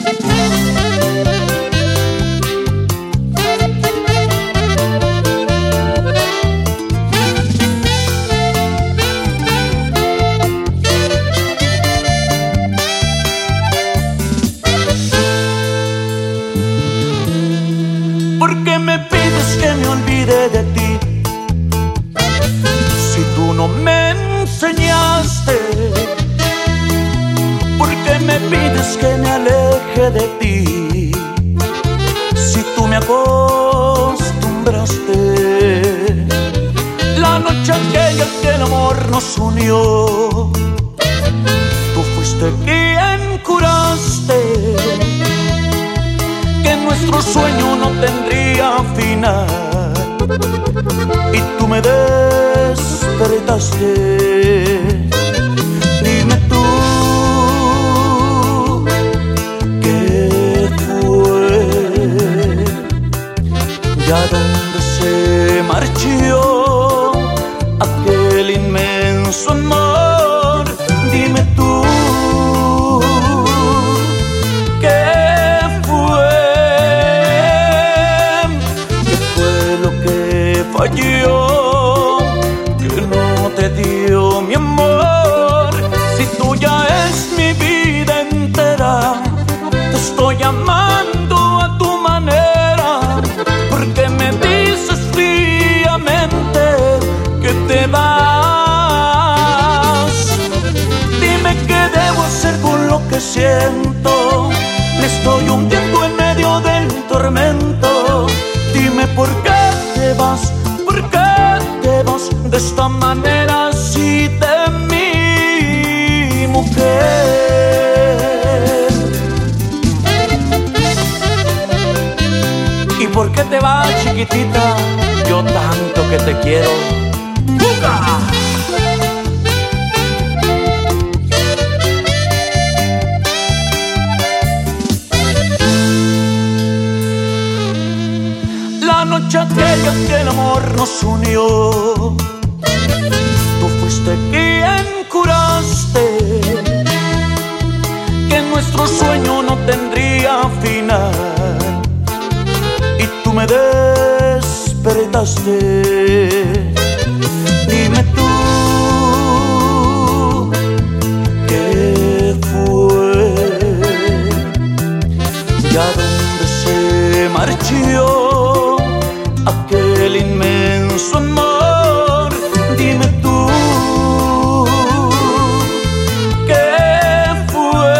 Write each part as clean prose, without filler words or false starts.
¿Por qué me pides que me olvide de ti? Si tú no me enseñaste. ¿Por qué me pides que me aleje de ti? Si tú me acostumbraste. La noche aquella que el amor nos unió, tú fuiste quien curaste que nuestro sueño no tendría final, y tú me despertaste. Dime tú, ¿qué fue? ¿Ya dónde se marchó aquel inmenso amor? Dime tú, falló, que no te dio mi amor. Si tuya es mi vida entera, te estoy amando a tu manera. Porque me dices fríamente que te vas. Dime qué debo hacer con lo que siento. Me estoy hundiendo en medio del tormento. Dime por qué te vas. ¿Por qué te vas de esta manera así de mi mujer? ¿Y por qué te vas, chiquitita? Yo tanto que te quiero. ¡Buca! La noche aquella que el amor nos unió, tú fuiste quien curaste que nuestro sueño no tendría final, y tú me despertaste. Dime tú, ¿qué fue? ¿Ya dónde se marchó aquel inmenso amor? Dime tú, ¿qué fue?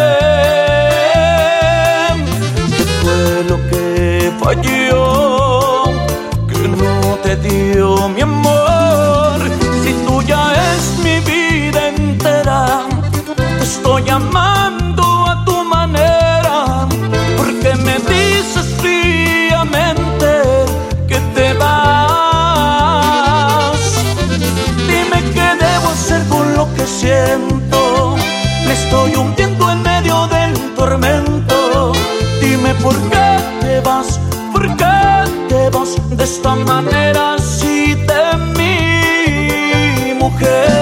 ¿Qué fue lo que falló? Que no te dio mi amor. Si tuya es mi vida entera, te estoy amando a tu manera. Porque me dices fríamente que te vas. Dime qué debo hacer con lo que siento. Me estoy hundiendo en medio del tormento. Dime por qué te vas. ¿Por qué te vas de esta manera así de mi mujer?